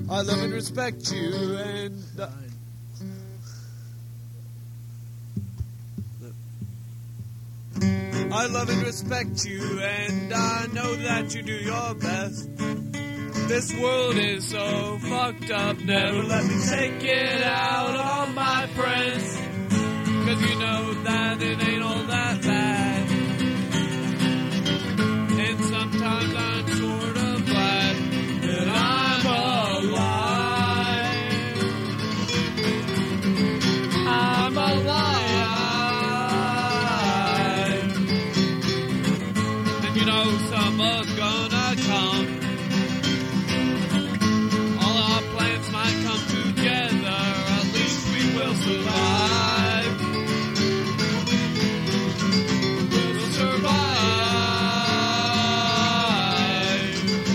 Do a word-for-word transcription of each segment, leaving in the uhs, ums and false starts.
I love and respect you, and uh, I love and respect you, and I know that you do your best. This world is so fucked up, never let me take it out on my friends, 'cause you know that it ain't all that bad. And sometimes I'm sort of glad that I'm alive. I'm alive. And you know summer's gonna come. All our plans might come together. At least we will survive. We'll survive.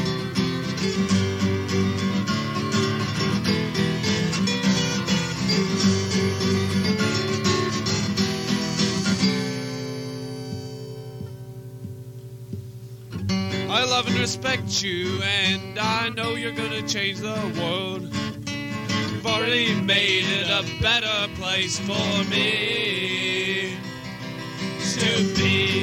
I love and respect you, and I know you're gonna change the world. You've already made it a better place for me to be.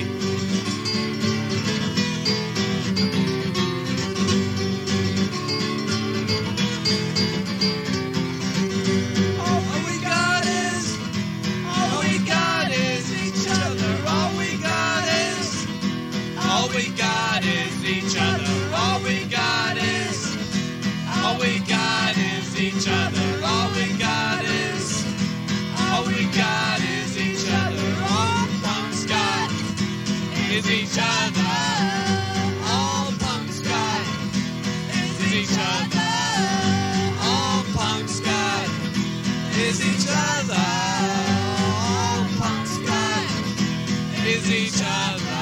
All we got is, all we got is each other. All we got is, all we got is each other. All we got is, all we got is each other. All we got is, all we got is each other. All punks got is each other. All punks got is each other. All punks got is each other. All punks got is each other.